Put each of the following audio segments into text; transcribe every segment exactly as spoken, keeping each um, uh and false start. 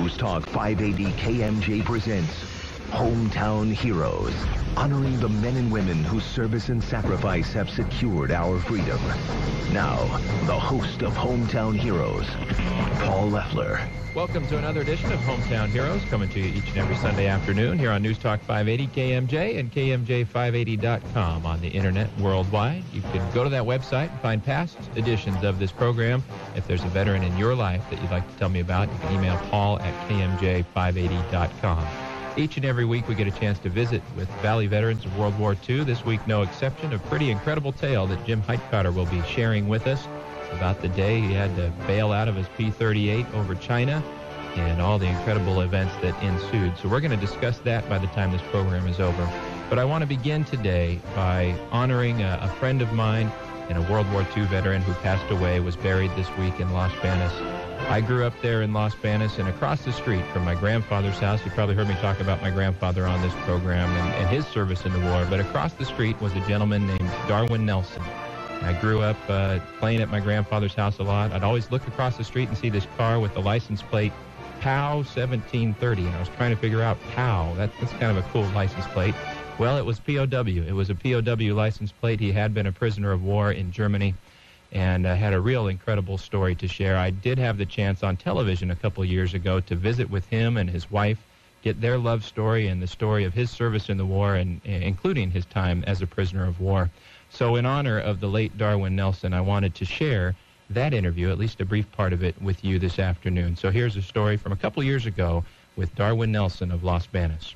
News Talk five eighty K M J presents Hometown Heroes, honoring the men and women whose service and sacrifice have secured our freedom. Now, the host of Hometown Heroes, Paul Leffler. Welcome to another edition of Hometown Heroes, coming to you each and every Sunday afternoon here on News Talk five eighty K M J and K M J five eighty dot com on the internet worldwide. You can go to that website and find past editions of this program. If there's a veteran in your life that you'd like to tell me about, you can email Paul at K M J five eighty dot com. Each and every week we get a chance to visit with Valley veterans of World War Two. This week, no exception, a pretty incredible tale that Jim Heitkotter will be sharing with us about the day he had to bail out of his P thirty-eight over China and all the incredible events that ensued. So we're going to discuss that by the time this program is over. But I want to begin today by honoring a, a friend of mine and a World War Two veteran who passed away, was buried this week in Los Banos. I grew up there in Los Banos, and across the street from my grandfather's house, you probably heard me talk about my grandfather on this program and, and his service in the war, but across the street was a gentleman named Darwin Nelson. I grew up uh, playing at my grandfather's house a lot. I'd always look across the street and see this car with the license plate P O W seventeen thirty, and I was trying to figure out P O W. That, that's kind of a cool license plate. Well, it was P O W. It was a P O W license plate. He had been a prisoner of war in Germany and uh, had a real incredible story to share. I did have the chance on television a couple years ago to visit with him and his wife, get their love story and the story of his service in the war, and uh, including his time as a prisoner of war. So in honor of the late Darwin Nelson, I wanted to share that interview, at least a brief part of it, with you this afternoon. So here's a story from a couple years ago with Darwin Nelson of Los Banos.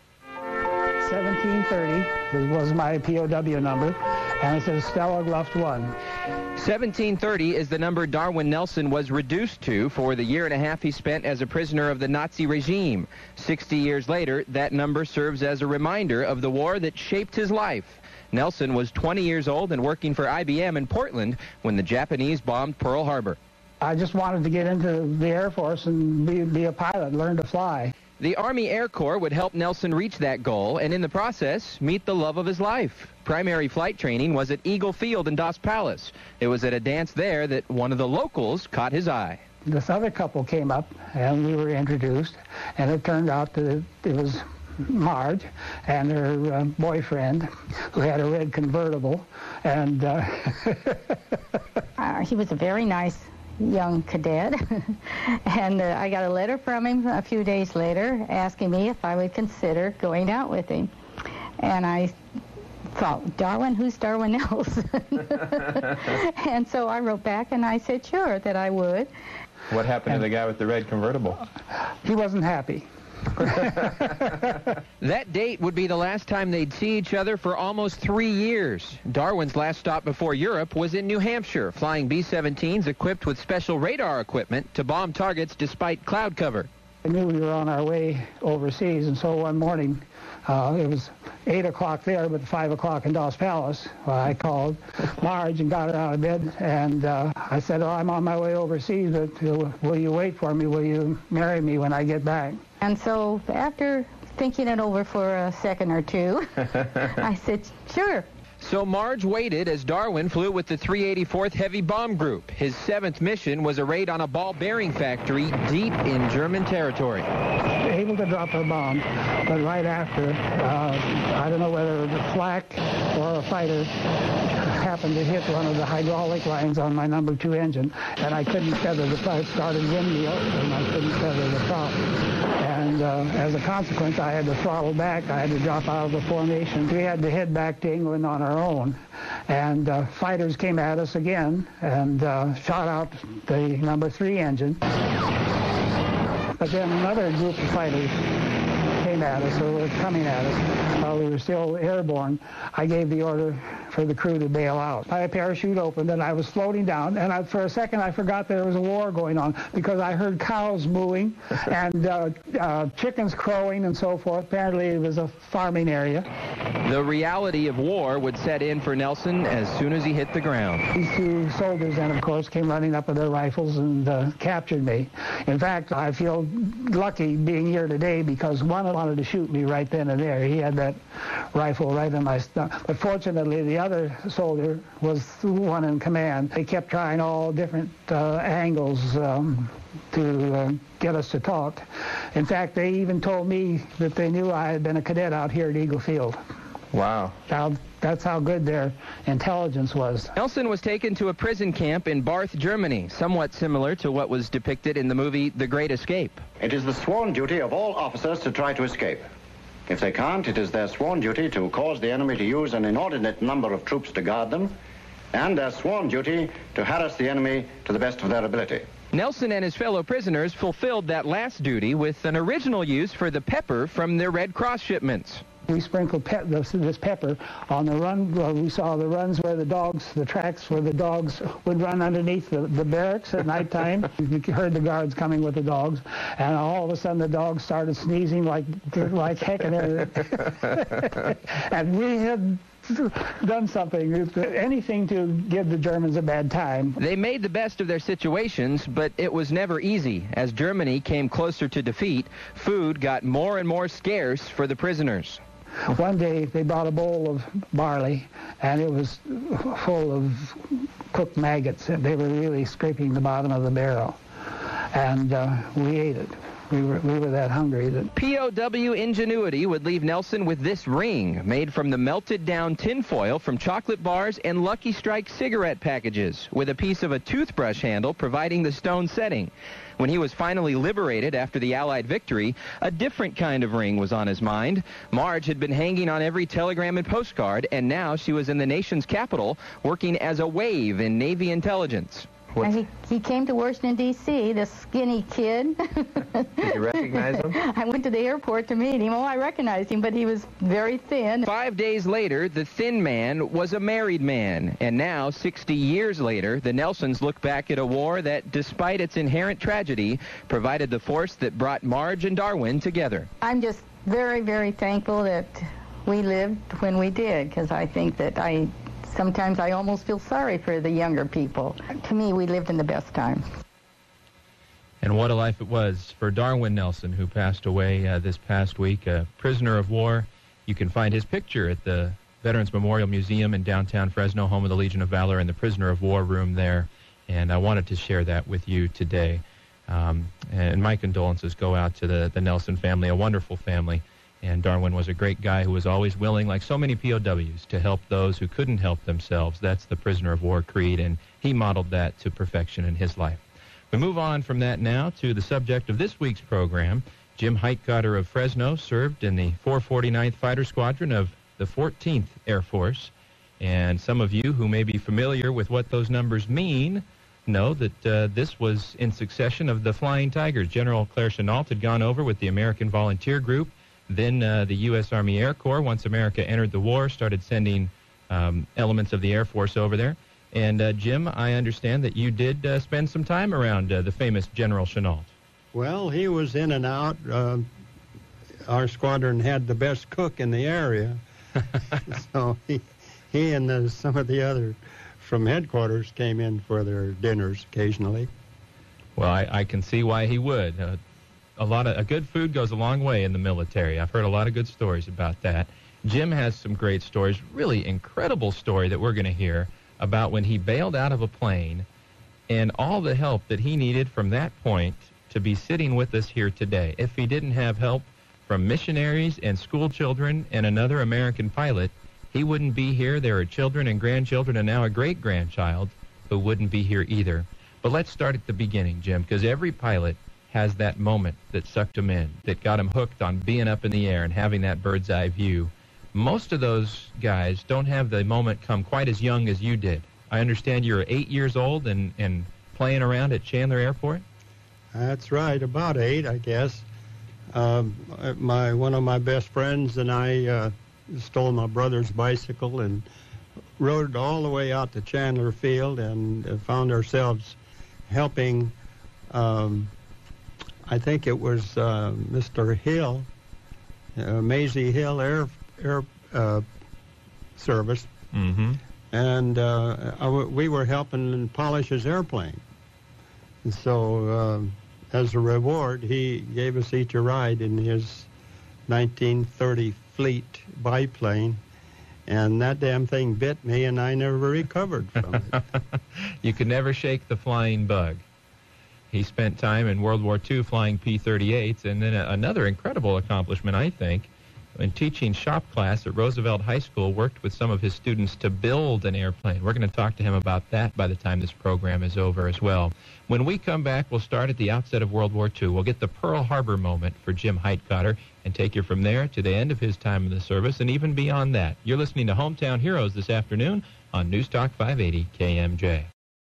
seventeen thirty was my P O W number, and it says Stella Luft one. seventeen thirty is the number Darwin Nelson was reduced to for the year and a half he spent as a prisoner of the Nazi regime. Sixty years later, that number serves as a reminder of the war that shaped his life. Nelson was twenty years old and working for I B M in Portland when the Japanese bombed Pearl Harbor. I just wanted to get into the Air Force and be, be a pilot, learn to fly. The Army Air Corps would help Nelson reach that goal and in the process meet the love of his life. Primary flight training was at Eagle Field in Dos Palace. It was at a dance there that one of the locals caught his eye. This other couple came up and we were introduced, and it turned out that it was Marge and her uh, boyfriend, who had a red convertible, and uh, uh, he was a very nice young cadet, and uh, I got a letter from him a few days later asking me if I would consider going out with him, and I thought, Darwin, who's Darwin Nelson? And so I wrote back and I said sure that I would. What happened and to the guy with the red convertible? He wasn't happy. That date would be the last time they'd see each other for almost three years. Darwin's last stop before Europe was in New Hampshire, flying B seventeens equipped with special radar equipment to bomb targets despite cloud cover. I knew we were on our way overseas, and so one morning, uh, it was eight o'clock there, but five o'clock in Dos Palace. Uh, I called Marge and got her out of bed, and uh, I said, oh, I'm on my way overseas, but uh, will you wait for me? Will you marry me when I get back? And so after thinking it over for a second or two, I said, sure. So Marge waited as Darwin flew with the three eighty-fourth Heavy Bomb Group. His seventh mission was a raid on a ball bearing factory deep in German territory. Able to drop a bomb, but right after, uh, I don't know whether it was a flak or a fighter, happened to hit one of the hydraulic lines on my number two engine, and I couldn't feather the prop. It started windmill, and I couldn't feather the prop. And uh, as a consequence, I had to throttle back. I had to drop out of the formation. We had to head back to England on our own. And uh, fighters came at us again and uh, shot out the number three engine. But then another group of fighters came at us, or were coming at us while we were still airborne. I gave the order for the crew to bail out. My parachute opened and I was floating down, and I, for a second I forgot there was a war going on because I heard cows mooing and uh, uh, chickens crowing and so forth. Apparently it was a farming area. The reality of war would set in for Nelson as soon as he hit the ground. These two soldiers then, of course, came running up with their rifles and uh, captured me. In fact, I feel lucky being here today because one wanted to shoot me right then and there. He had that rifle right in my stomach. But fortunately, the other soldier was the one in command. They kept trying all different uh, angles um, to uh, get us to talk. In fact, they even told me that they knew I had been a cadet out here at Eagle Field. Wow. How, that's how good their intelligence was. Nelson was taken to a prison camp in Barth, Germany, somewhat similar to what was depicted in the movie The Great Escape. It is the sworn duty of all officers to try to escape. If they can't, it is their sworn duty to cause the enemy to use an inordinate number of troops to guard them, and their sworn duty to harass the enemy to the best of their ability. Nelson and his fellow prisoners fulfilled that last duty with an original use for the pepper from their Red Cross shipments. We sprinkled pe this, this pepper on the run. Well, we saw the runs where the dogs, the tracks where the dogs would run underneath the, the barracks at nighttime. We heard the guards coming with the dogs, and all of a sudden the dogs started sneezing like like heck and everything. And we had done something, anything to give the Germans a bad time. They made the best of their situations, but it was never easy. As Germany came closer to defeat, food got more and more scarce for the prisoners. One day they brought a bowl of barley, and it was full of cooked maggots. They were really scraping the bottom of the barrel, and uh, we ate it. We were, we were that hungry. That P O W ingenuity would leave Nelson with this ring made from the melted down tinfoil from chocolate bars and Lucky Strike cigarette packages, with a piece of a toothbrush handle providing the stone setting. When he was finally liberated after the Allied victory, a different kind of ring was on his mind. Marge had been hanging on every telegram and postcard, and now she was in the nation's capital working as a wave in Navy intelligence. And he, he came to Washington, D C, this skinny kid. Did you recognize him? I went to the airport to meet him. Oh, I recognized him, but he was very thin. Five days later, the thin man was a married man. And now, sixty years later, the Nelsons look back at a war that, despite its inherent tragedy, provided the force that brought Marge and Darwin together. I'm just very, very thankful that we lived when we did, because I think that I... Sometimes I almost feel sorry for the younger people. To me, we lived in the best times. And what a life it was for Darwin Nelson, who passed away uh, this past week, a prisoner of war. You can find his picture at the Veterans Memorial Museum in downtown Fresno, home of the Legion of Valor, in the prisoner of war room there. And I wanted to share that with you today. Um, and my condolences go out to the, the Nelson family, a wonderful family. And Darwin was a great guy who was always willing, like so many P O Ws, to help those who couldn't help themselves. That's the prisoner of war creed, and he modeled that to perfection in his life. We move on from that now to the subject of this week's program. Jim Heitkotter of Fresno served in the four forty-ninth Fighter Squadron of the fourteenth Air Force. And some of you who may be familiar with what those numbers mean know that uh, this was in succession of the Flying Tigers. General Claire Chennault had gone over with the American Volunteer Group. Then uh, the U S Army Air Corps, once America entered the war, started sending um, elements of the Air Force over there. And, uh, Jim, I understand that you did uh, spend some time around uh, the famous General Chennault. Well, he was in and out. Uh, our squadron had the best cook in the area. So he, he and the, some of the other from headquarters came in for their dinners occasionally. Well, I, I can see why he would. Uh, A lot of a good food goes a long way in the military. I've heard a lot of good stories about that. Jim has some great stories, really incredible story that we're going to hear about when he bailed out of a plane and all the help that he needed from that point to be sitting with us here today. If he didn't have help from missionaries and school children and another American pilot, he wouldn't be here. There are children and grandchildren and now a great-grandchild who wouldn't be here either. But let's start at the beginning, Jim, because every pilot has that moment that sucked him in, that got him hooked on being up in the air and having that bird's eye view. Most of those guys don't have the moment come quite as young as you did. I understand you're eight years old and, and playing around at Chandler Airport? That's right, about eight, I guess. Um, my one of my best friends and I uh, stole my brother's bicycle and rode all the way out to Chandler Field and uh, found ourselves helping um, I think it was uh, Mister Hill, uh, Maisie Hill Air, Air uh, service. Mm-hmm. And uh, I w- we were helping polish his airplane. And so uh, as a reward, he gave us each a ride in his nineteen thirty Fleet biplane. And that damn thing bit me, and I never recovered from it. You could never shake the flying bug. He spent time in World War Two flying P thirty-eights, and then a, another incredible accomplishment, I think, in teaching shop class at Roosevelt High School, worked with some of his students to build an airplane. We're going to talk to him about that by the time this program is over as well. When we come back, we'll start at the outset of World War Two. We'll get the Pearl Harbor moment for Jim Heitkotter and take you from there to the end of his time in the service and even beyond that. You're listening to Hometown Heroes this afternoon on News Talk five eighty K M J.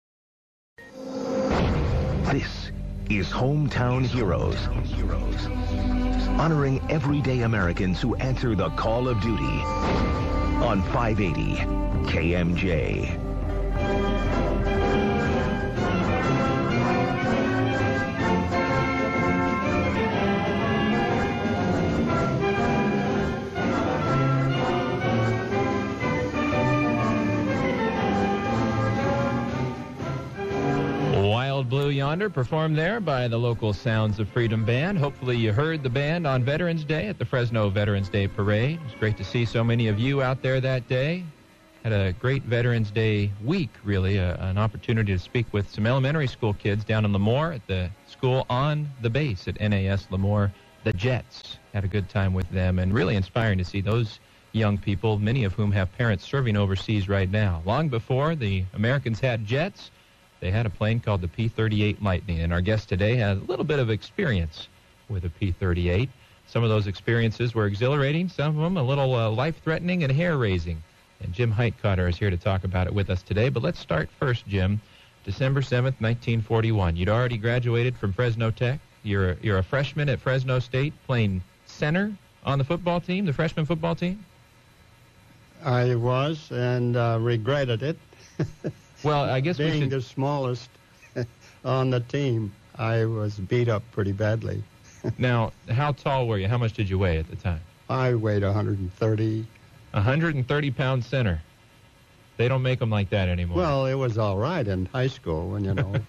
This is Hometown Heroes. Honoring everyday Americans who answer the call of duty on five eighty K M J. Blue Yonder, performed there by the local Sounds of Freedom Band. Hopefully you heard the band on Veterans Day at the Fresno Veterans Day Parade. It was great to see so many of you out there that day. Had a great Veterans Day week, really, a, an opportunity to speak with some elementary school kids down in Lemoore at the school on the base at N A S Lemoore, the Jets. Had a good time with them, and really inspiring to see those young people, many of whom have parents serving overseas right now. Long before the Americans had jets, they had a plane called the P thirty-eight Lightning, and our guest today has a little bit of experience with a P thirty-eight. Some of those experiences were exhilarating, some of them a little uh, life-threatening and hair-raising. And Jim Heitkotter is here to talk about it with us today. But let's start first, Jim. December seventh, nineteen forty-one. You'd already graduated from Fresno Tech. You're, you're a freshman at Fresno State playing center on the football team, the freshman football team? I was, and uh, regretted it. Well, I guess being we should... the smallest on the team, I was beat up pretty badly. Now, how tall were you? How much did you weigh at the time? I weighed one hundred thirty. one hundred thirty pound center. They don't make them like that anymore. Well, it was all right in high school, when you know.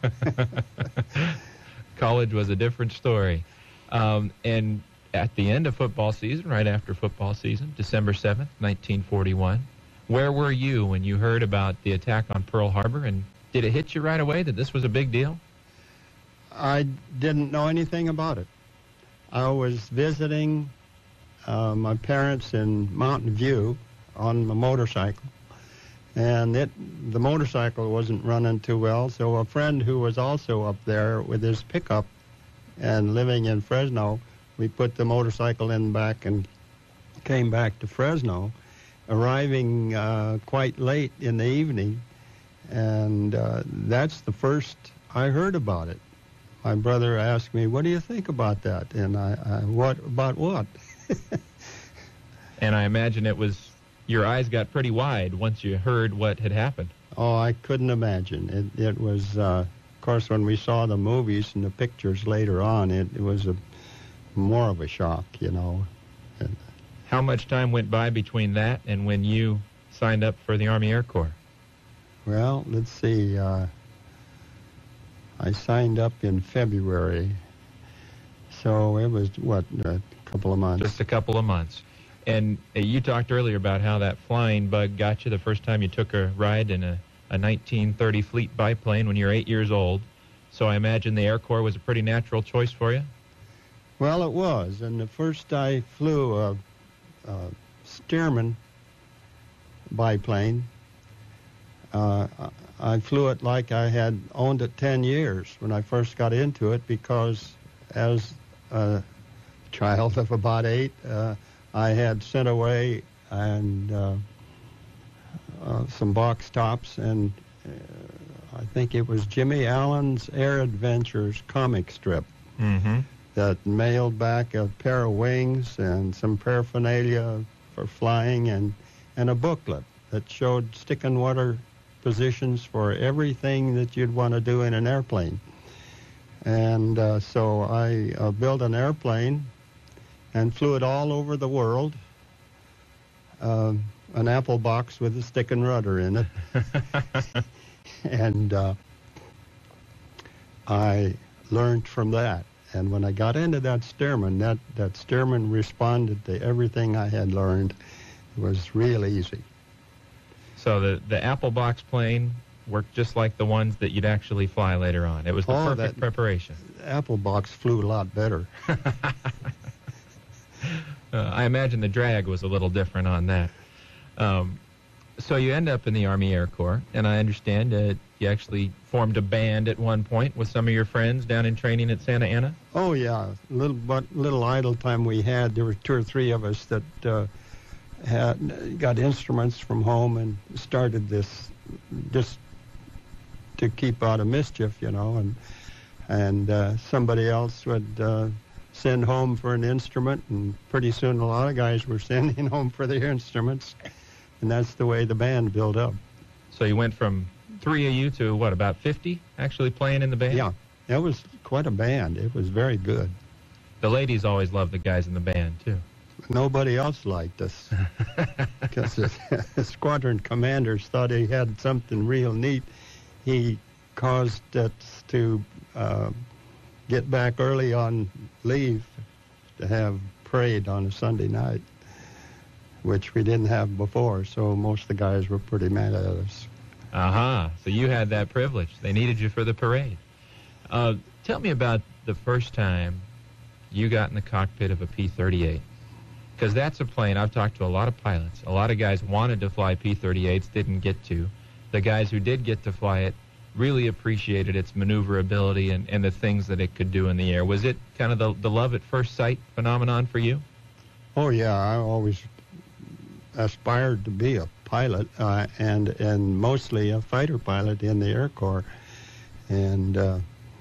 College was a different story. Um, and at the end of football season, right after football season, December seventh, nineteen forty-one, where were you when you heard about the attack on Pearl Harbor, and did it hit you right away that this was a big deal? I didn't know anything about it. I was visiting uh, my parents in Mountain View on a motorcycle, and it the motorcycle wasn't running too well, so a friend who was also up there with his pickup and living in Fresno, we put the motorcycle in back and came back to Fresno, arriving uh, quite late in the evening, and uh, that's the first I heard about it. My brother asked me, "What do you think about that?" And I, I what about what? And I imagine it was, your eyes got pretty wide once you heard what had happened. Oh, I couldn't imagine. It, it was, uh, of course, when we saw the movies and the pictures later on, it, it was a more of a shock, you know. And, how much time went by between that and when you signed up for the Army Air Corps? Well, let's see. Uh, I signed up in February, so it was, what, a couple of months. Just a couple of months. And uh, you talked earlier about how that flying bug got you the first time you took a ride in a, a nineteen thirty Fleet biplane when you were eight years old. So I imagine the Air Corps was a pretty natural choice for you? Well, it was. And the first I flew a, a Stearman biplane, uh, I flew it like I had owned it ten years when I first got into it, because as a child of about eight, uh, I had sent away and uh, uh, some box tops, and uh, I think it was Jimmy Allen's Air Adventures comic strip mm-hmm. that mailed back a pair of wings and some paraphernalia for flying, and, and a booklet that showed stick and water positions for everything that you'd want to do in an airplane. And uh, so I uh, built an airplane and flew it all over the world. um, an apple box with a stick and rudder in it. And uh, I learned from that. And when I got into that Stearman, that, that Stearman responded to everything I had learned. It was real easy. So the, the Apple Box plane worked just like the ones that you'd actually fly later on. It was the Oh, perfect that- preparation. Apple box flew a lot better. uh, I imagine the drag was a little different on that. Um, so you end up in the Army Air Corps, and I understand that you actually formed a band at one point with some of your friends down in training at Santa Ana. Oh yeah, little but little idle time we had. There were two or three of us that uh, had got instruments from home and started this just to keep out of mischief, you know. And and uh, somebody else would uh, send home for an instrument, and pretty soon a lot of guys were sending home for their instruments, and that's the way the band built up. So you went from three of you to, what, about fifty actually playing in the band? Yeah, it was quite a band. It was very good. The ladies always loved the guys in the band, too. Nobody else liked us because the, the squadron commanders thought he had something real neat. He caused us to uh, get back early on leave to have parade on a Sunday night, which we didn't have before, so most of the guys were pretty mad at us. Aha, uh-huh. So you had that privilege. They needed you for the parade. Uh, tell me about the first time you got in the cockpit of a P thirty-eight. Because that's a plane, I've talked to a lot of pilots. A lot of guys wanted to fly P thirty-eights, didn't get to. The guys who did get to fly it really appreciated its maneuverability and, and the things that it could do in the air. Was it kind of the, the love at first sight phenomenon for you? Oh, yeah, I always aspired to be a pilot uh, and and mostly a fighter pilot in the Air Corps. And, uh,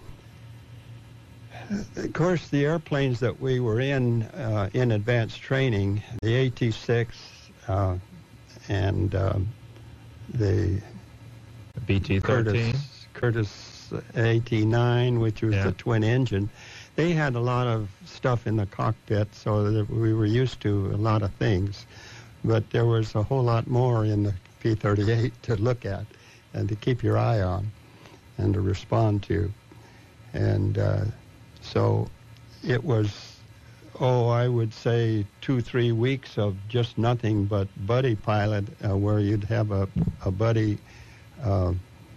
of course, the airplanes that we were in uh, in advanced training, the A T six uh, and uh, the B T thirteen? Curtiss, Curtiss A T nine, which was Yeah. the twin engine, they had a lot of stuff in the cockpit, so that we were used to a lot of things. But there was a whole lot more in the P thirty-eight to look at and to keep your eye on and to respond to. And uh, so it was, oh, I would say two, three weeks of just nothing but buddy pilot, uh, where you'd have a, a buddy uh,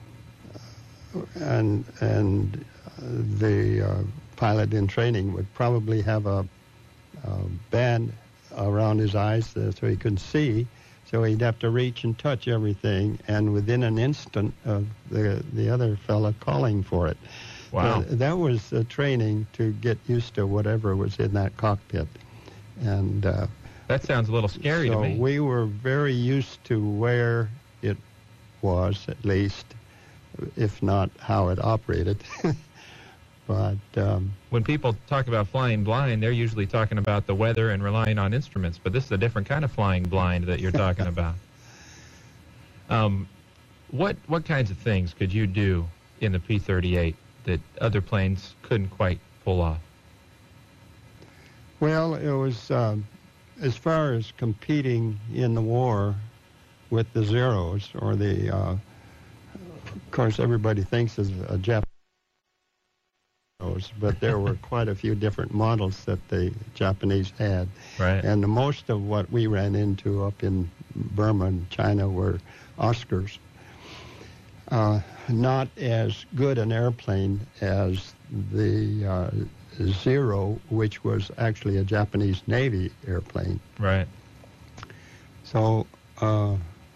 and and the uh, pilot in training would probably have a, a band around his eyes uh, so he couldn't see, so he'd have to reach and touch everything, and within an instant of the the other fella calling for it. Wow. Uh, that was uh, training to get used to whatever was in that cockpit. And uh, That sounds a little scary so to me. we were very used to where it was, at least, if not how it operated. But um, When people talk about flying blind, they're usually talking about the weather and relying on instruments, but this is a different kind of flying blind that you're talking about. Um, what what kinds of things could you do in the P thirty-eight that other planes couldn't quite pull off? well, it was um, as far as competing in the war with the Zeros, or the, uh, of course, everybody thinks is a Japanese, but there were quite a few different models that the Japanese had. Right. And the most of what we ran into up in Burma and China were Oscars. Uh, not as good an airplane as the uh, Zero, which was actually a Japanese Navy airplane. Right. So uh,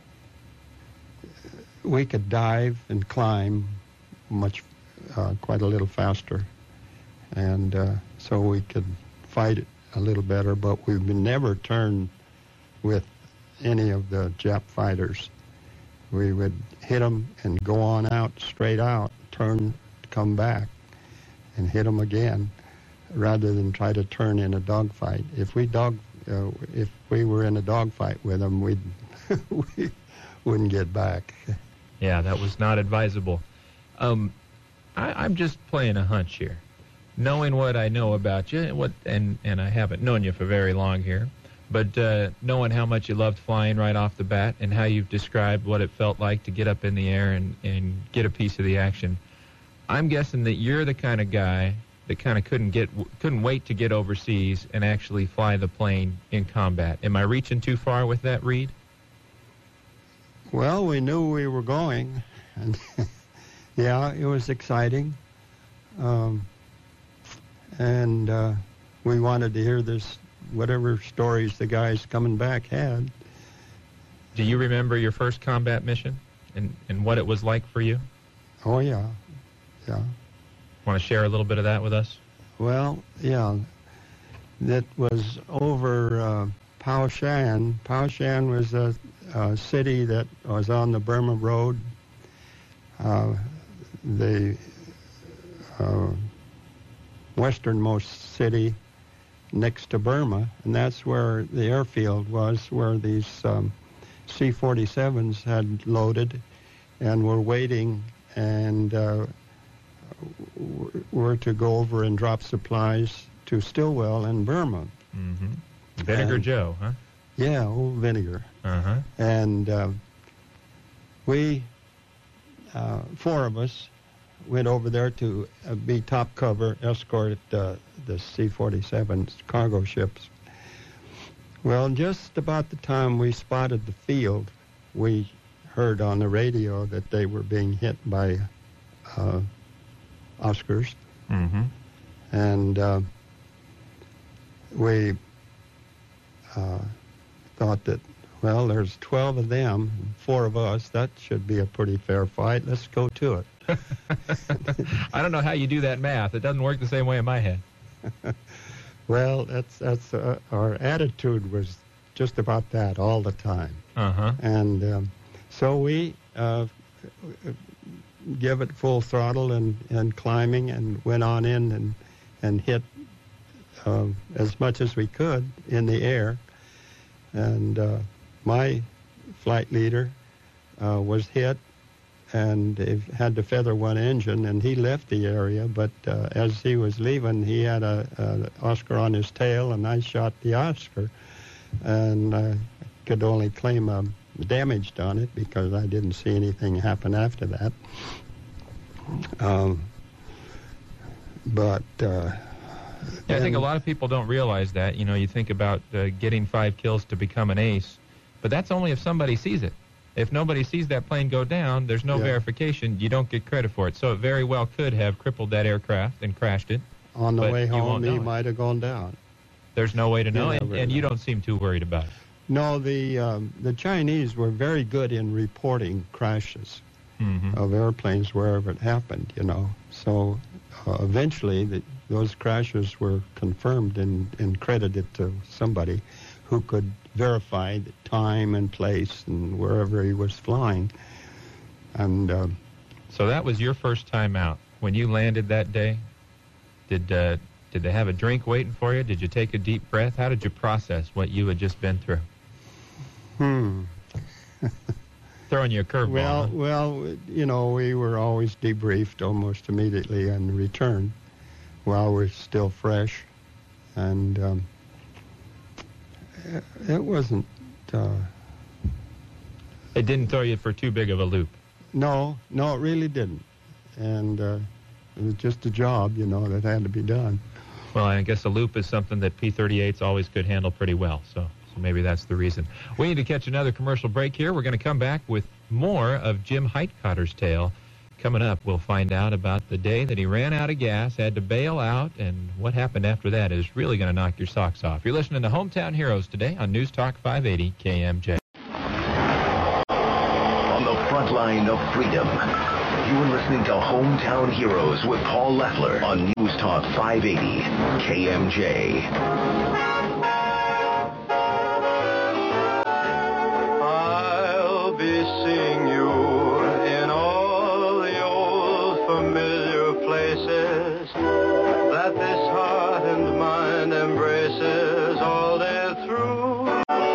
we could dive and climb much, uh, quite a little faster. And uh, so we could fight it a little better, but we would never turn with any of the Jap fighters. We would hit them and go on out, straight out, turn, come back, and hit them again, rather than try to turn in a dogfight. If we dog, uh, if we were in a dogfight with them, we'd we wouldn't get back. Yeah, that was not advisable. Um, I, I'm just playing a hunch here. Knowing what I know about you, what and, and I haven't known you for very long here, But uh, knowing how much you loved flying right off the bat and how you've described what it felt like to get up in the air and, and get a piece of the action, I'm guessing that you're the kind of guy that kind of couldn't get couldn't wait to get overseas and actually fly the plane in combat. Am I reaching too far with that, Reed? Well, we knew we were going, and yeah, it was exciting. Um, and uh, we wanted to hear this, whatever stories the guys coming back had. Do you remember your first combat mission and, and what it was like for you? Oh, yeah, yeah. Want to share a little bit of that with us? Well, yeah, that was over uh, Pao Shan. Pao Shan was a, a city that was on the Burma Road. Uh, the uh, westernmost city next to Burma, and that's where the airfield was, where these um, C forty-sevens had loaded and were waiting and uh, were to go over and drop supplies to Stilwell in Burma. Mm-hmm. Vinegar and, Joe, huh? Yeah, old Vinegar. Uh-huh. And uh, we, uh, four of us, went over there to uh, be top cover, escort uh, the C forty-seven cargo ships. Well, just about the time we spotted the field, we heard on the radio that they were being hit by uh, Oscars. Mm-hmm. And uh, we uh, thought that, well, there's twelve of them, four of us. That should be a pretty fair fight. Let's go to it. I don't know how you do that math. It doesn't work the same way in my head. Well, that's that's uh, our attitude was just about that all the time. Uh-huh. And um, so we uh, give it full throttle and, and climbing and went on in and and hit uh, as much as we could in the air. And uh, my flight leader uh, was hit and it had to feather one engine, and he left the area. But uh, as he was leaving, he had a, a Oscar on his tail, and I shot the Oscar, and I could only claim a damage on it because I didn't see anything happen after that. Um, but uh, yeah, I think a lot of people don't realize that. You know, you think about uh, getting five kills to become an ace, but that's only if somebody sees it. If nobody sees that plane go down, there's no yeah. verification. You don't get credit for it. So it very well could have crippled that aircraft and crashed it. On the but way you home, won't he know it. might have gone down. There's no way to know, You and, never and you know. don't seem too worried about it. No, the um, the Chinese were very good in reporting crashes Mm-hmm. of airplanes wherever it happened, you know. So uh, eventually the, those crashes were confirmed and, and credited to somebody who could verify the time and place and wherever he was flying. And uh, So that was your first time out. When you landed that day, did uh, did they have a drink waiting for you? Did you take a deep breath? How did you process what you had just been through? hmm. Throwing you a curveball. Well, huh? well, you know, we were always debriefed almost immediately on return while we're still fresh. And um, it wasn't... Uh, It didn't throw you for too big of a loop. no, no, it really didn't. And uh, it was just a job, you know, that had to be done. Well, I guess a loop is something that P thirty-eights always could handle pretty well, so, so maybe that's the reason. We need to catch another commercial break here. We're going to come back with more of Jim Heitcotter's tale. Coming up, we'll find out about the day that he ran out of gas, had to bail out, and what happened after that is really going to knock your socks off. You're listening to Hometown Heroes today on News Talk five eighty K M J. On the front line of freedom, you are listening to Hometown Heroes with Paul Leffler on News Talk five eighty K M J. I'll be seeing you in all the old familiar places that this heart and mind embraces all day through.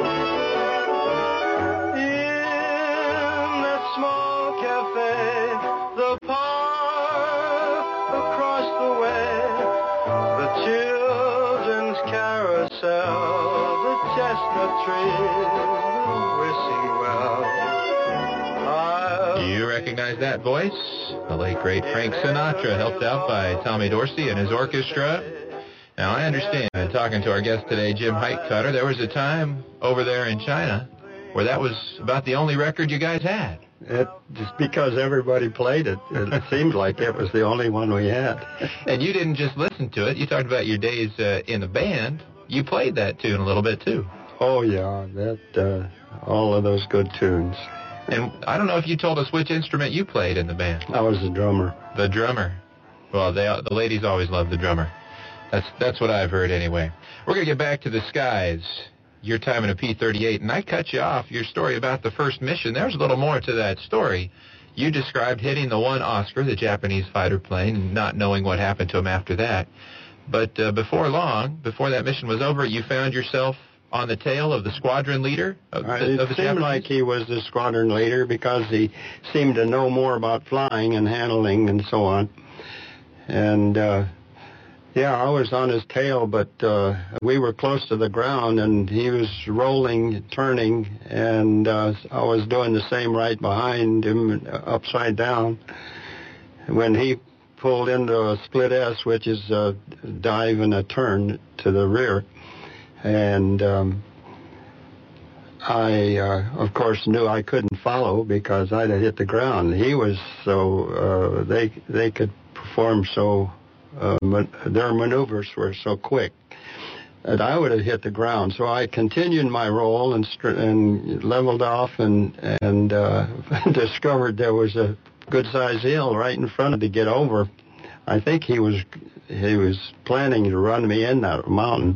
In that small cafe, the park across the way, the children's carousel, the chess chestnut tree, wishing well. I'll Do you recognize that voice? The late, great Frank Sinatra, helped out by Tommy Dorsey and his orchestra. Now, I understand, and talking to our guest today, Jim Heitcutter, there was a time over there in China where that was about the only record you guys had. It, just because everybody played it, it seemed like it was the only one we had. And you didn't just listen to it. You talked about your days uh, in the band. You played that tune a little bit, too. Oh, yeah, that uh, all of those good tunes. And I don't know if you told us which instrument you played in the band. I was the drummer. The drummer. Well, they, the ladies always love the drummer. That's that's what I've heard anyway. We're going to get back to the skies, your time in a P thirty-eight. And I cut you off, your story about the first mission. There's a little more to that story. You described hitting the one Oscar, the Japanese fighter plane, and not knowing what happened to him after that. But uh, before long, before that mission was over, you found yourself on the tail of the squadron leader of the, uh, it of the seemed Japanese? like he was the squadron leader because he seemed to know more about flying and handling and so on. And, uh, yeah, I was on his tail, but uh, we were close to the ground, and he was rolling, turning, and uh, I was doing the same right behind him, upside down. When he pulled into a split S, which is a dive and a turn to the rear, and um, I, uh, of course, knew I couldn't follow because I'd have hit the ground. He was so, uh, they they could perform so, uh, man- their maneuvers were so quick that I would have hit the ground. So I continued my roll and, str- and leveled off and, and uh, discovered there was a good-sized hill right in front of to get over. I think he was he was planning to run me in that mountain.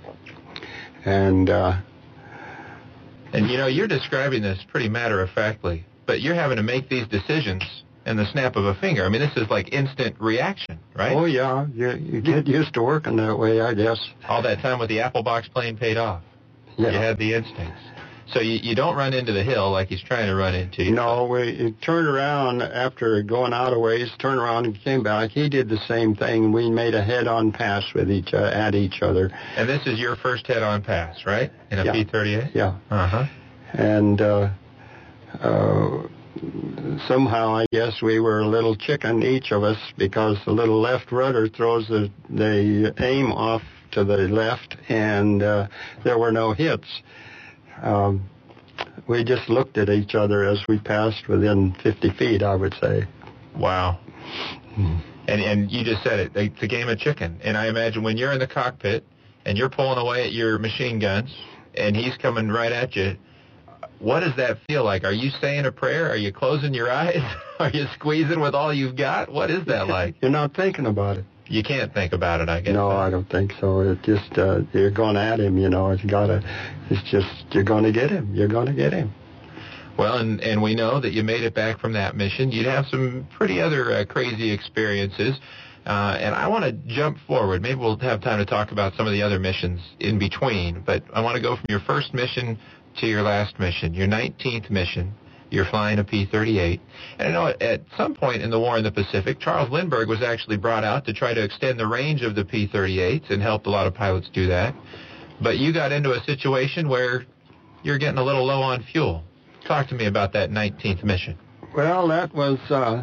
And, uh, And, you know, you're describing this pretty matter-of-factly, but you're having to make these decisions in the snap of a finger. I mean, this is like instant reaction, right? oh, yeah, you, you get used to working that way, I guess. All that time with the Apple Box plane paid off. Yeah. You had the instincts. So you, you don't run into the hill like he's trying to run into you. No, we you turned around after going out a ways, turned around and came back. He did the same thing. We made a head-on pass with each uh, at each other. And this is your first head-on pass, right? In a Yeah. P thirty-eight? Yeah. Uh-huh. And uh, uh, somehow, I guess, we were a little chicken, each of us, because the little left rudder throws the, the aim off to the left, and uh, there were no hits. Um, we just looked at each other as we passed within fifty feet, I would say. Wow. And and you just said it. It's a game of chicken. And I imagine when you're in the cockpit and you're pulling away at your machine guns and he's coming right at you, what does that feel like? Are you saying a prayer? Are you closing your eyes? Are you squeezing with all you've got? What is that like? You're not thinking about it. You can't think about it, I guess. No, I don't think so. It just, uh, you're going at him, you know. It's gotta, it's just, you're going to get him. You're going to get him. Well, and, and we know that you made it back from that mission. You'd have some pretty other uh, crazy experiences. Uh, and I want to jump forward. Maybe we'll have time to talk about some of the other missions in between. But I want to go from your first mission to your last mission, your nineteenth mission. You're flying a P thirty-eight. And I know at, at some point in the war in the Pacific, Charles Lindbergh was actually brought out to try to extend the range of the P thirty-eights and helped a lot of pilots do that. But you got into a situation where you're getting a little low on fuel. Talk to me about that nineteenth mission. Well, that was uh,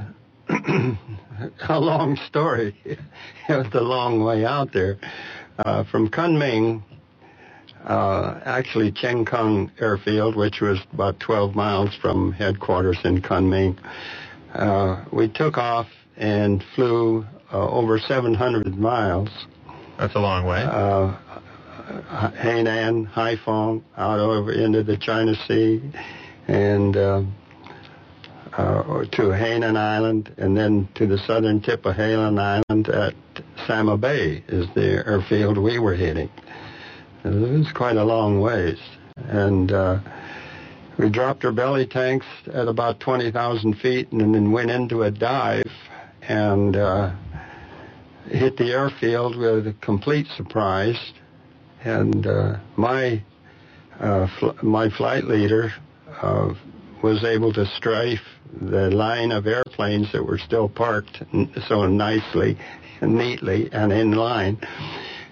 a long story. It was a long way out there. Uh, from Kunming, uh, actually Cheng Kung Airfield, which was about twelve miles from headquarters in Kunming, uh, we took off and flew uh, over seven hundred miles. That's a long way. Uh, Hainan, Haiphong, out over into the China Sea, and uh, uh, to Hainan Island, and then to the southern tip of Hainan Island at Sama Bay is the airfield we were hitting. It was quite a long ways. And uh, we dropped our belly tanks at about twenty thousand feet and then went into a dive and uh, hit the airfield with a complete surprise. And uh, my uh, fl- my flight leader uh, was able to strafe the line of airplanes that were still parked n- so nicely and neatly and in line.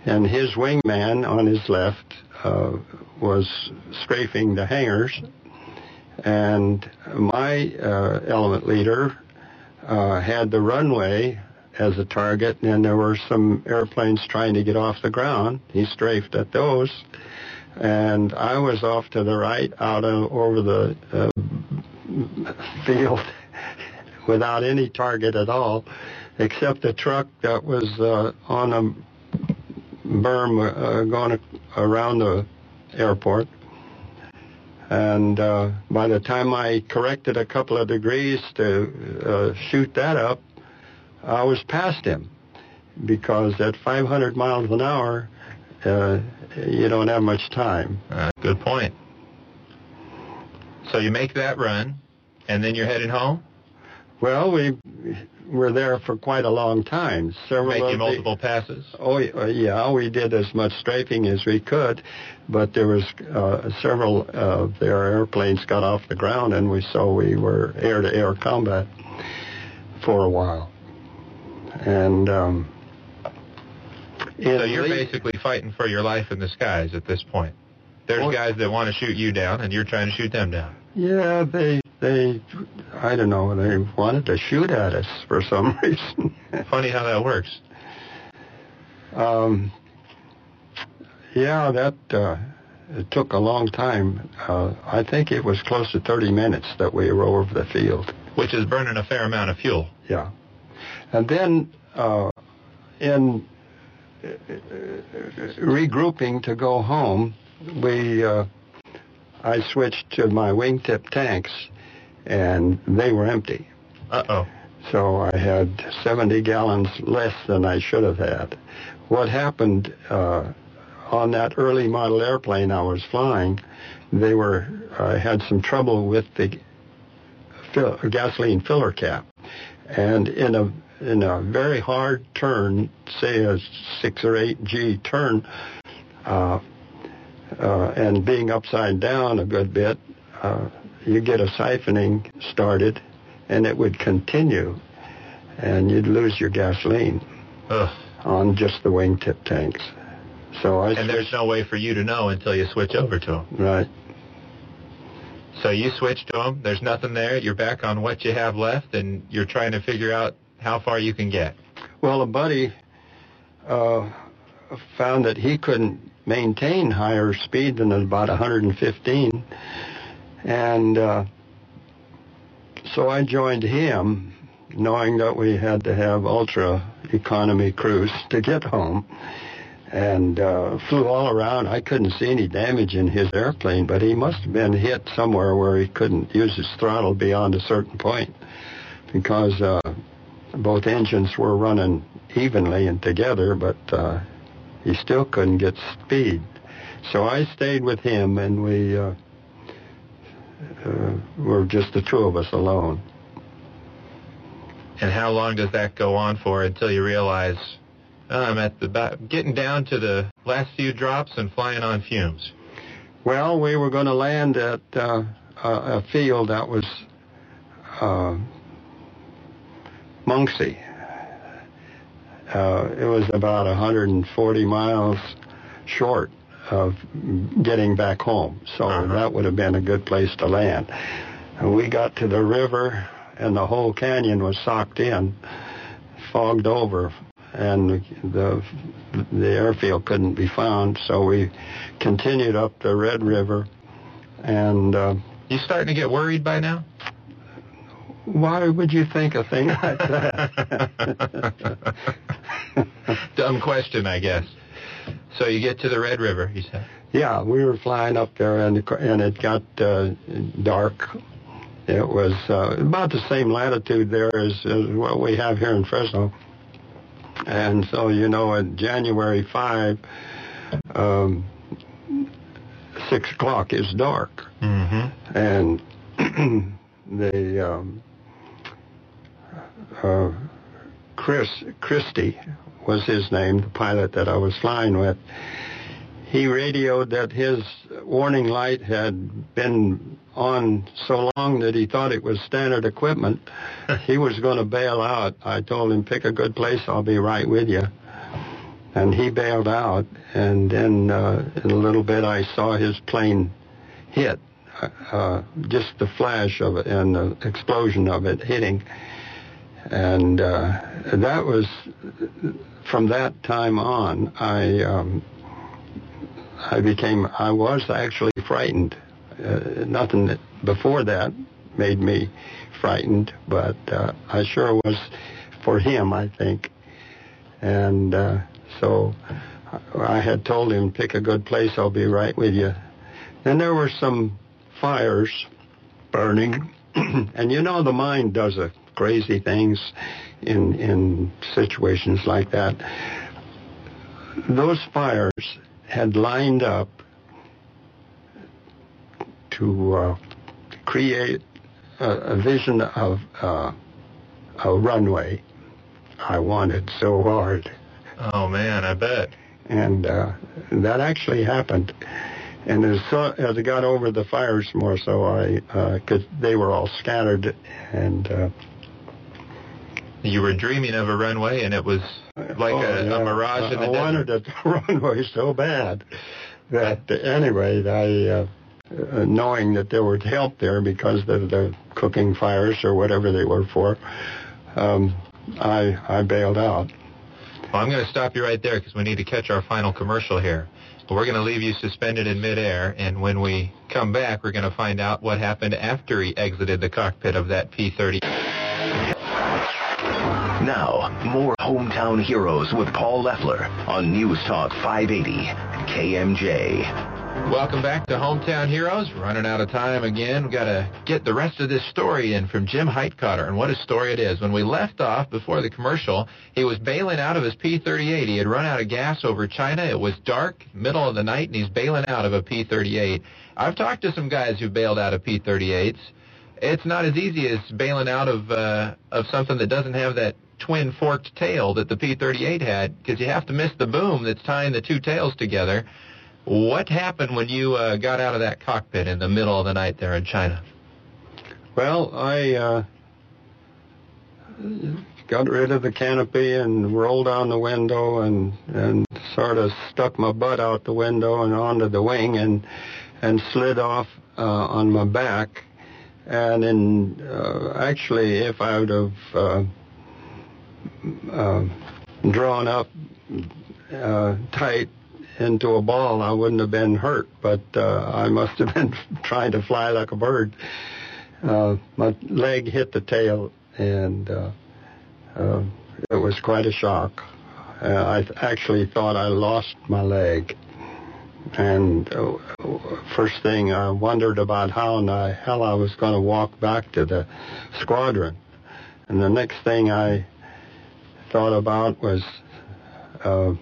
and his wingman on his left uh, was strafing the hangars, and my uh, element leader uh, had the runway as a target, and there were some airplanes trying to get off the ground. He strafed at those, and I was off to the right out of, over the uh, field without any target at all, except a truck that was uh, on a berm uh, going around the airport. And uh, by the time I corrected a couple of degrees to uh, shoot that up, I was past him, because at five hundred miles an hour, uh, you don't have much time. Uh, good point. So you make that run, and then you're heading home? Well, we were there for quite a long time. Several Making of multiple the, passes? Oh, yeah, we did as much strafing as we could, but there was uh, several of their airplanes got off the ground, and we so we were air-to-air combat for a while. And um, so you're basically fighting for your life in the skies at this point. There's well, guys that want to shoot you down, and you're trying to shoot them down. Yeah, they, they, I don't know, they wanted to shoot at us for some reason. Funny how that works. Um, yeah, that uh, it took a long time. Uh, I think it was close to thirty minutes that we were over the field. Which is burning a fair amount of fuel. Yeah. And then uh, in uh, regrouping to go home, we uh, I switched to my wingtip tanks, and they were empty. Uh-oh. So I had seventy gallons less than I should have had. What happened uh, on that early model airplane I was flying, they were uh, had some trouble with the fill, gasoline filler cap. And in a in a very hard turn, say a six or eight G turn, uh, uh, and being upside down a good bit, uh, you get a siphoning started, and it would continue, and you'd lose your gasoline Ugh. on just the wingtip tanks. So I and switched, there's no way for you to know until you switch over to them. Right. So you switch to them. There's nothing there. You're back on what you have left, and you're trying to figure out how far you can get. Well, a buddy uh, found that he couldn't maintain higher speed than about one hundred fifteen, and uh, so I joined him, knowing that we had to have ultra economy cruise to get home, and uh, flew all around. I couldn't see any damage in his airplane, but he must have been hit somewhere where he couldn't use his throttle beyond a certain point, because uh, both engines were running evenly and together, but uh, he still couldn't get speed. So I stayed with him, and we uh, uh, were just the two of us alone. And how long does that go on for until you realize, oh, I'm at the ba- getting down to the last few drops and flying on fumes? Well, we were going to land at uh, a, a field that was uh, Muncie. Uh, it was about one hundred forty miles short of getting back home, so uh-huh. that would have been a good place to land. And we got to the river, and the whole canyon was socked in, fogged over, and the the airfield couldn't be found, so we continued up the Red River. And uh, you starting to get worried by now? Why would you think a thing like that? Dumb question, I guess. So you get to the Red River, you said? Yeah, we were flying up there, and, and it got uh, dark. It was uh, about the same latitude there as, as what we have here in Fresno. And so, you know, at January fifth, um, six o'clock is dark. Mm-hmm. And the um, uh, Chris Christie was his name, the pilot that I was flying with. He radioed that his warning light had been on so long that he thought it was standard equipment. He was going to bail out. I told him, pick a good place, I'll be right with you. and he bailed out, and then uh, in a little bit I saw his plane hit, uh, just the flash of it and the explosion of it hitting. And uh, that was, from that time on, I um, I became, I was actually frightened. Uh, nothing that before that made me frightened, but uh, I sure was for him, I think. And uh, so I had told him, pick a good place, I'll be right with you. Then there were some fires burning, and you know the mind does a crazy things in in situations like that. Those fires had lined up to uh, create a, a vision of uh, a runway I wanted so hard. Oh, man, I bet. And uh, that actually happened. And as, so, as I got over the fires more so, I, because uh, they were all scattered, and uh, you were dreaming of a runway, and it was like oh, a, yeah. a mirage in the I desert. wanted a runway so bad that, uh, anyway, I, uh, uh, knowing that there was help there because of the cooking fires or whatever they were for, um, I, I bailed out. Well, I'm going to stop you right there because we need to catch our final commercial here. But we're going to leave you suspended in midair, and when we come back, we're going to find out what happened after he exited the cockpit of that P thirty. Now, more Hometown Heroes with Paul Leffler on News Talk five eighty K M J. Welcome back to Hometown Heroes. We're running out of time again. We've got to get the rest of this story in from Jim Heitkotter, and what a story it is. When we left off before the commercial, he was bailing out of his P thirty-eight. He had run out of gas over China. It was dark, middle of the night, and he's bailing out of a P thirty-eight. I've talked to some guys who bailed out of P thirty-eights. It's not as easy as bailing out of uh, of something that doesn't have that twin forked tail that the P thirty-eight had, because you have to miss the boom that's tying the two tails together. What happened when you uh, got out of that cockpit in the middle of the night there in China? Well, I uh, got rid of the canopy and rolled down the window and, and sort of stuck my butt out the window and onto the wing and and slid off uh, on my back. And in uh, actually, if I would have uh, uh, drawn up uh, tight into a ball, I wouldn't have been hurt, but uh, I must have been trying to fly like a bird. Uh, my leg hit the tail, and uh, uh, it was quite a shock. Uh, I th- actually thought I lost my leg, and uh, first thing I wondered about how in the hell I was going to walk back to the squadron. And the next thing I thought about was uh,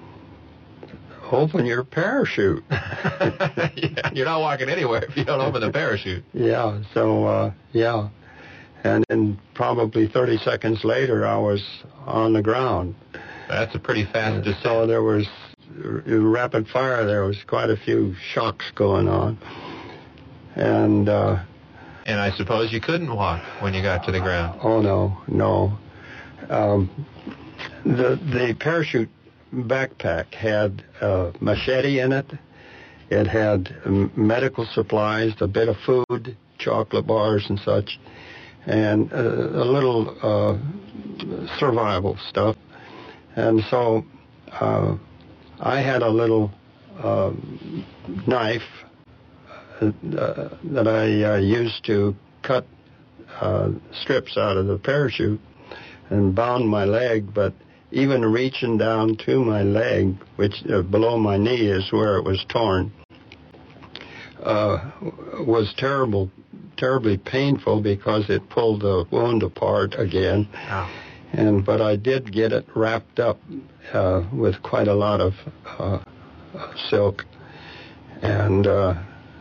open your parachute. Yeah, you're not walking anywhere if you don't open the parachute. Yeah, so, uh, yeah. And then probably thirty seconds later, I was on the ground. That's a pretty fast descent. So there was uh, rapid fire. There was quite a few shocks going on. And, uh, and I suppose you couldn't walk when you got to the ground. Oh, no, no. Um, the, the parachute backpack had a machete in it. It had um, medical supplies, a bit of food, chocolate bars and such, and uh, a little uh, survival stuff. And so uh, I had a little uh, knife uh, that I uh, used to cut uh, strips out of the parachute and bound my leg, but even reaching down to my leg, which uh, below my knee is where it was torn, uh, was terrible, terribly painful because it pulled the wound apart again. Wow. And but I did get it wrapped up uh, with quite a lot of uh, silk, and uh,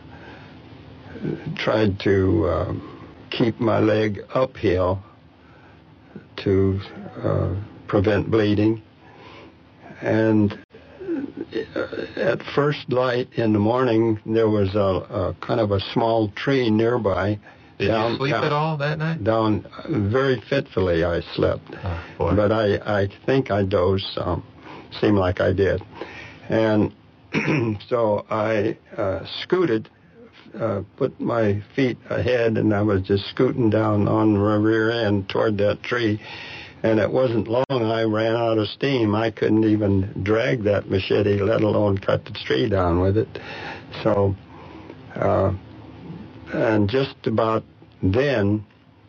tried to uh, keep my leg uphill to uh, prevent bleeding. And at first light in the morning, there was a, a kind of a small tree nearby. Did down, you sleep down, at all that night? Down very fitfully, I slept. Oh, boy. But I, I think I dozed some. seemed like I did. And so I uh, scooted, uh, put my feet ahead, and I was just scooting down on the rear end toward that tree. And it wasn't long I ran out of steam. I couldn't even drag that machete, let alone cut the tree down with it. So, uh, and just about then,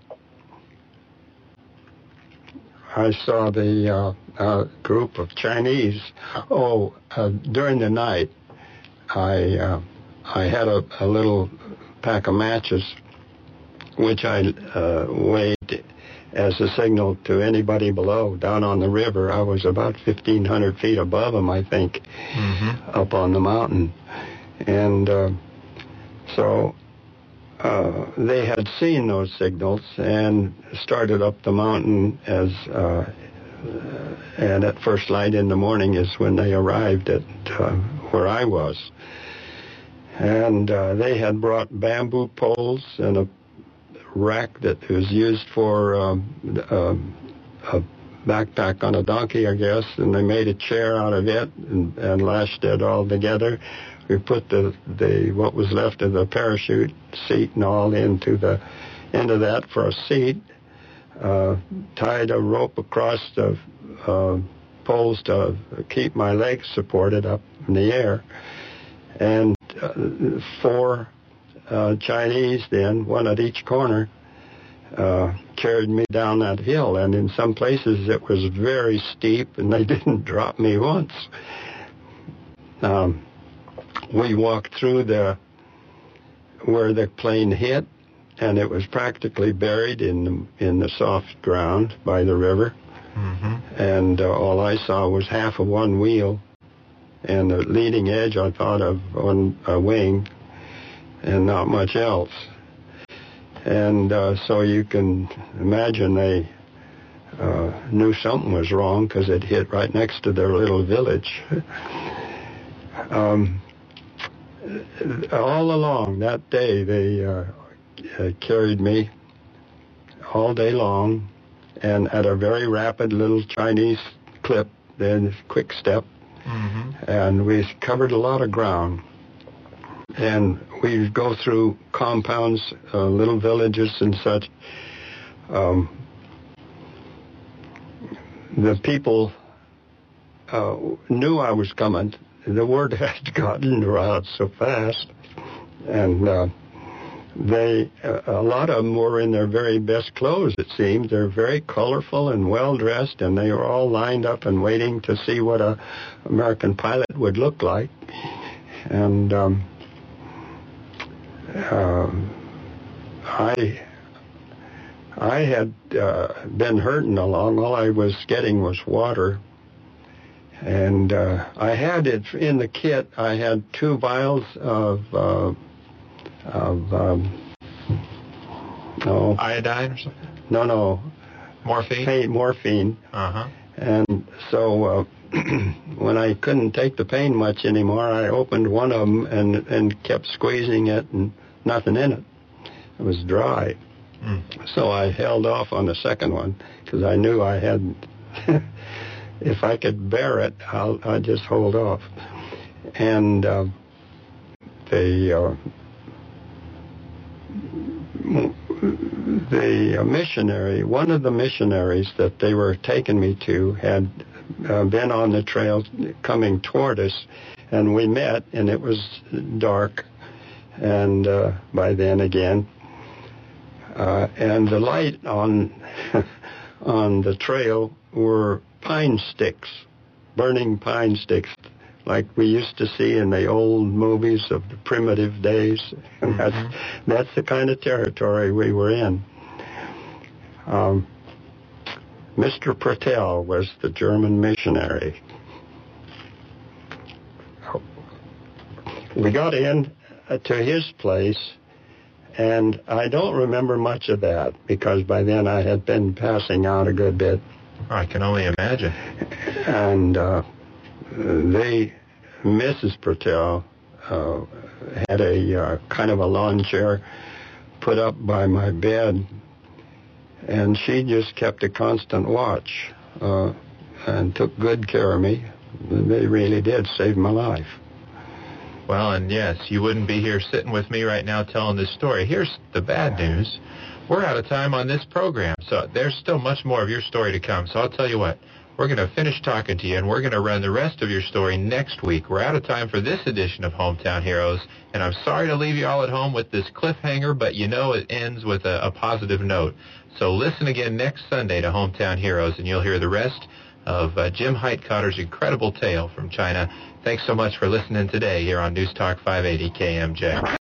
I saw the uh, uh, group of Chinese. Oh, uh, during the night, I uh, I had a, a little pack of matches, which I uh, waved as a signal to anybody below. Down on the river, I was about fifteen hundred feet above them, I think, mm-hmm. up on the mountain. And uh, so uh, they had seen those signals and started up the mountain as, uh, and at first light in the morning is when they arrived at uh, where I was. And uh, they had brought bamboo poles and a rack that was used for um, uh, a backpack on a donkey, I guess, and they made a chair out of it and, and lashed it all together. We put the, the what was left of the parachute seat and all into the into that for a seat. Uh, tied a rope across the uh, poles to keep my legs supported up in the air, and uh, four uh, Chinese then, one at each corner, uh, carried me down that hill. And in some places it was very steep, and they didn't drop me once. Um, we walked through the where the plane hit, and it was practically buried in the, in the soft ground by the river. Mm-hmm. And uh, all I saw was half of one wheel, and the leading edge, I thought, of one a wing, and not much else. And uh, so you can imagine they uh, knew something was wrong because it hit right next to their little village. um, all along that day, they uh, uh, carried me all day long, and at a very rapid little Chinese clip, then quick step. Mm-hmm. And we covered a lot of ground. And we'd go through compounds, uh, little villages and such. Um, the people uh, knew I was coming. The word had gotten around so fast. And uh, they, uh, a lot of them were in their very best clothes, it seemed. They're very colorful and well-dressed, and they were all lined up and waiting to see what a American pilot would look like. And um, uh, I I had uh, been hurting along. All I was getting was water. And uh, I had it in the kit. I had two vials of uh, of um, no iodine or something. No, no, morphine. Pain, morphine. Uh huh. And so uh, when I couldn't take the pain much anymore, I opened one of them and and kept squeezing it, and nothing in it. It was dry. Mm. So I held off on the second one because I knew I had. If I could bear it, I'll, I'll just hold off. And uh, the uh, the missionary, one of the missionaries that they were taking me to, had uh, been on the trail coming toward us, and we met, and it was dark, and uh, by then again, uh, and the light on on the trail were pine sticks, burning pine sticks, like we used to see in the old movies of the primitive days. And that's, mm-hmm. that's the kind of territory we were in. Um, Mister Pertell was the German missionary. We got in to his place, and I don't remember much of that because by then I had been passing out a good bit. I can only imagine. And uh, they, Missus Pertell, uh, had a uh, kind of a lawn chair put up by my bed, and she just kept a constant watch uh, and took good care of me. They really did save my life. Well, and yes, you wouldn't be here sitting with me right now telling this story. Here's the bad news. We're out of time on this program, so there's still much more of your story to come. So I'll tell you what, we're going to finish talking to you, and we're going to run the rest of your story next week. We're out of time for this edition of Hometown Heroes, and I'm sorry to leave you all at home with this cliffhanger, but you know it ends with a, a positive note. So listen again next Sunday to Hometown Heroes, and you'll hear the rest of uh, Jim Heitcotter's incredible tale from China. Thanks so much for listening today here on News Talk five eighty K M J.